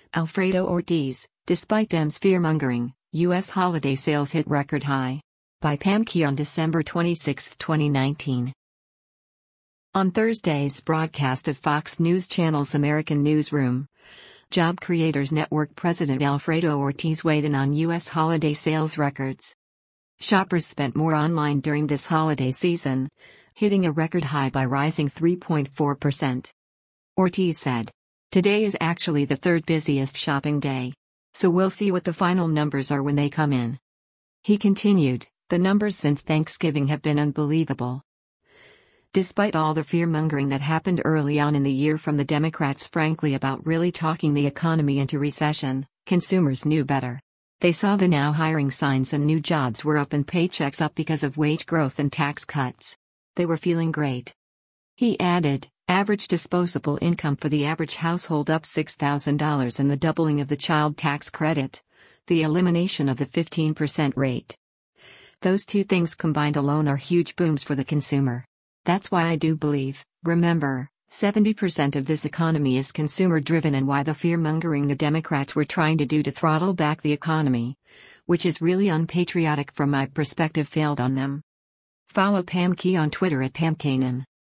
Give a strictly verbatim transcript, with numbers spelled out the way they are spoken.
Alfredo Ortiz, despite Dems fear-mongering, U S holiday sales hit record high. By Pam Key on December twenty-sixth, twenty nineteen. On Thursday's broadcast of Fox News Channel's American Newsroom, Job Creators Network President Alfredo Ortiz weighed in on U S holiday sales records. Shoppers spent more online during this holiday season, hitting a record high by rising three point four percent. Ortiz said, "Today is actually the third busiest shopping day. So we'll see what the final numbers are when they come in." He continued, "The numbers since Thanksgiving have been unbelievable." Despite all the fear-mongering that happened early on in the year from the Democrats frankly about really talking the economy into recession, consumers knew better. They saw the now hiring signs and new jobs were up and paychecks up because of wage growth and tax cuts. They were feeling great. He added, average disposable income for the average household up six thousand dollars and the doubling of the child tax credit, the elimination of the fifteen percent rate. Those two things combined alone are huge booms for the consumer. That's why I do believe, remember, seventy percent of this economy is consumer-driven and why the fear-mongering the Democrats were trying to do to throttle back the economy, which is really unpatriotic from my perspective, failed on them. Follow Pam Key on Twitter at Pam Kanan.